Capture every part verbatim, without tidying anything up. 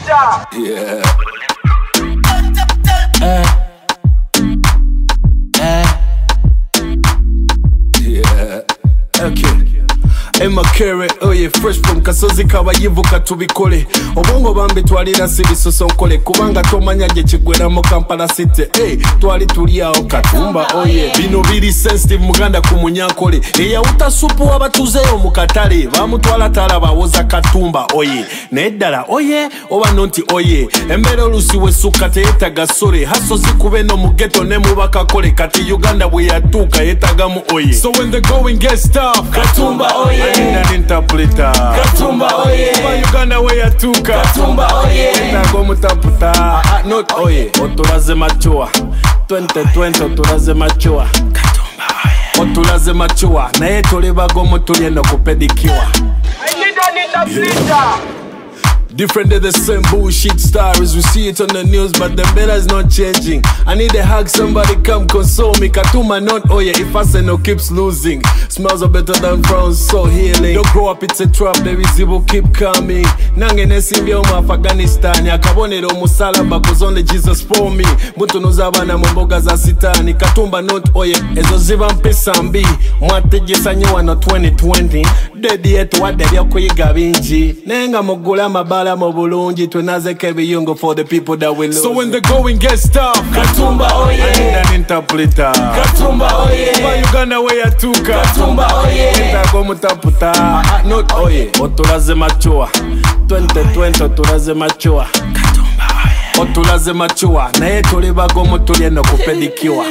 bleacher. Yeah. Uh, uh, yeah. Okay. Emma Carey, oh yeah, fresh from Kasozi kabayivuka tubikole. Obongo bambi twalira sibisoso nkole kubanga tomanya gye kigwera mu Kampala City. Hey, twali tuliawo Katumba, oh yeah. Bino biri sensitive muganda ku munyankole. Eyawuta supu abatuzeyo mu katale bamutwala tala bawoza Katumba, oh yeah. Neddala, oh yeah, oba nonti, oh yeah. Embere olusi wesuka teyetaga sore. Haso zikube no mu ghetto ne mu bakakole kati Uganda bwe yatuuka yetagamu, oh yeah. So when the going gets tough, Katumba, oh yeah. I need an interpreter. Katumba, oh yeah. Uganda where you took Katumba, oh yeah. Go mutaputa. Ah, not oh yeah. Otulaze machua. twenty twenty otulaze machua. Katumba, oh yeah. Otulaze machua. Na ye tuliba go mutulye no kupedikiwa. I need an interpreter. Different than the same bullshit stories. We see it on the news, but the better is not changing. I need a hug, somebody come console me. Katuma not, oh yeah, if Arsenal keeps losing. Smells are better than frowns, so healing. Don't grow up, it's a trap, the visible keep coming. Nangene simbioma Afghanistan. Yakabonero musalaba, cause only Jesus for me. Muntu nuzabana mboga za sitani. Katumba not, oh yeah, ezo ziva mpesambi. Mwate jesanywa no twenty twenty. Dedi etu wadeli okuyiga binji. Nenga mogula mabala mobulungi tunazeka ebiyungo for the people that we lose. So when the going gets tough, Katumba, oh yeah. I need an interpreter. Katumba, oh yeah. Uganda where you took Katumba, oh yeah. Go mutaputa. Ah, not oh yeah. Otulaze machua. twenty twenty otulaze machua. Katumba, oh yeah. Otulaze machua. Na ye tuliba go mutulye no kupedikiwa.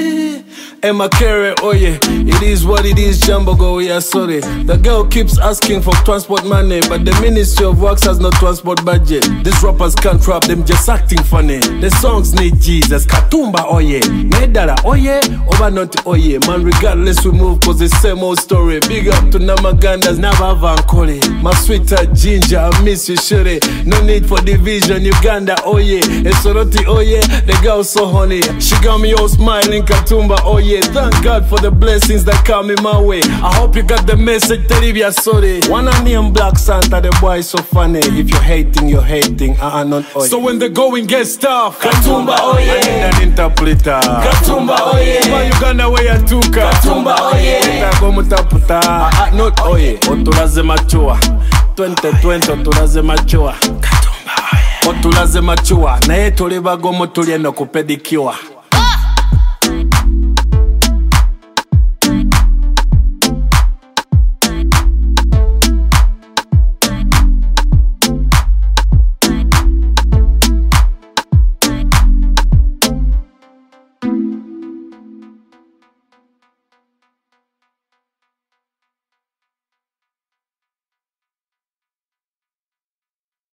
Emma Carey, oh yeah, it is what it is, Jambo go, yeah, sorry. The girl keeps asking for transport money, but the Ministry of Works has no transport budget. These rappers can't rap, them just acting funny. The songs need Jesus, Katumba, oh yeah. Nedala, oh yeah, Oba not, oh yeah. Man, regardless we move, cause the same old story. Big up to Namagandas, Nava Vankole. My sweetheart Ginger, I miss you, Shure. No need for division, Uganda, oh yeah. Esoroti, oh yeah, the girl so honey. She got me all smiling, Katumba, oh yeah. Thank God for the blessings that come in my way. I hope you got the message, Teribia, sorry. One on name Black Santa, the boy is so funny. If you're hating, you're hating, uh-uh, not oh yeah. So when the going gets tough, Katumba, oh yeah. I need an interpreter. Katumba, oh yeah. Uganda where you took Katumba, oh yeah. Go mutaputa. Uh-uh, not oh yeah. Otulaze machua. twenty twenty otulaze machua. Katumba, oh yeah. Otulaze machua. Na ye tuliba go mutulye no kupedikiwa.